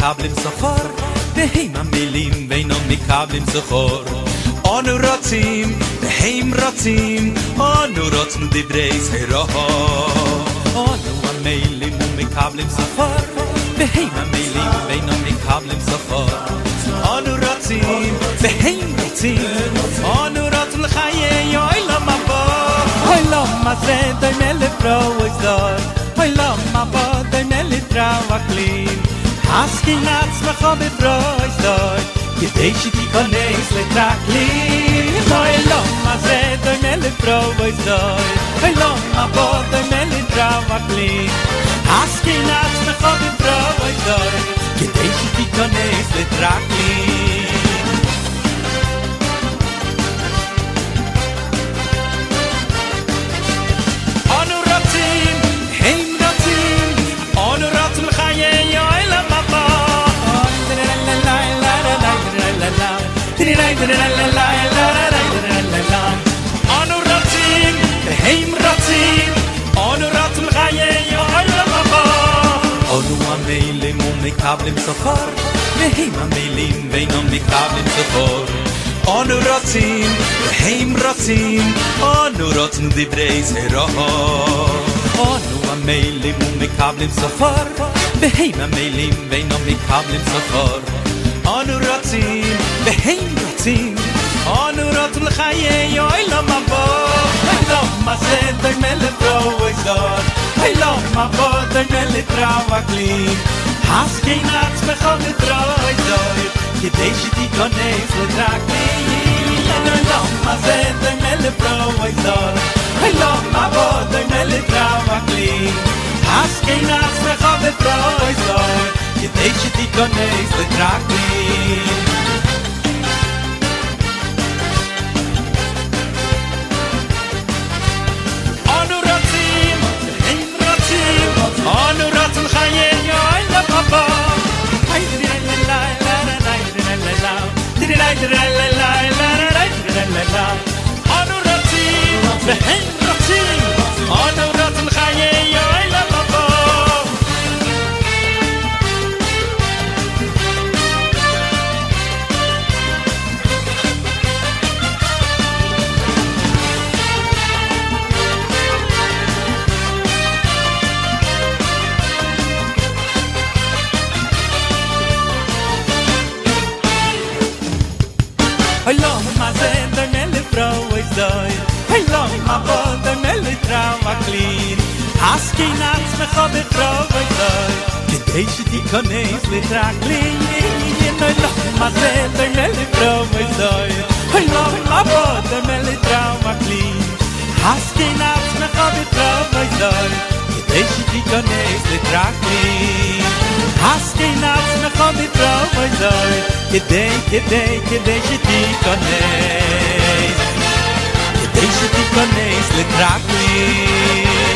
מקבלים שכר והם המילים ואינם מקבלים שכר אנו רוצים והם רוצים אנו רוצנו דברי סהרה אנו המילים ומקבלים שכר והם המילים ואינם מקבלים שכר אנו רוצים והם רוצים אנו רוצים לחיי עולם הבא עולם הזה דומה לפרוזדור עולם הבא דומה לטראווקלין הסכין עצמך בפרוזדור כדי שתיכנס לטרקלין עולם הזה דומה לפרוזדור עולם הבא דומה לטראווקלין הסכין עצמך בפרוזדור כדי שתיכנס לטרקלין אנו רוצים, הם רוצים אנו רוצים לחיי עולם הבא אנו רוצים, הם רוצים אנו רוצים לחיי עולם הבא אנו המילים ומקבלים שכר והם המילים ואינם מקבלים שכר אנו רוצים והם רוצים אנו רוצים דברי סהרה אנו המילים ומקבלים שכר והם המילים ואינם מקבלים שכר אנו רוצים והם רוצים אנו רוצים לחיי עולם הבא עולם הזה דומה לפרוזדור עולם הבא דומה לטראווקלין הסכין עצמך בפרוזדור כדי שתיכנס לטרקלין עולם הזה דומה לפרוזדור עולם הבא דומה לטראווקלין הסכין עצמך בפרוזדור כדי שתיכנס לטרקלין אנו רוצים, הם רוצים אנו רוצים לחיי עולם הבא אנו רוצים והם רוצים אנו רוצים לחיי עולם הבא עולם הזה דומה לפרוזדור עולם הבא דומה לטראווקלין הסכין עצמך בפרוזדור כדי שתיכנס לטרקלין עולם הזה דומה לפרוזדור עולם הבא דומה לטראווקלין הסכין עצמך בפרוזדור כדי שתיכנס לטרקלין הסכין עצמך בפרוזדור כדי שתיכנס לטרקלין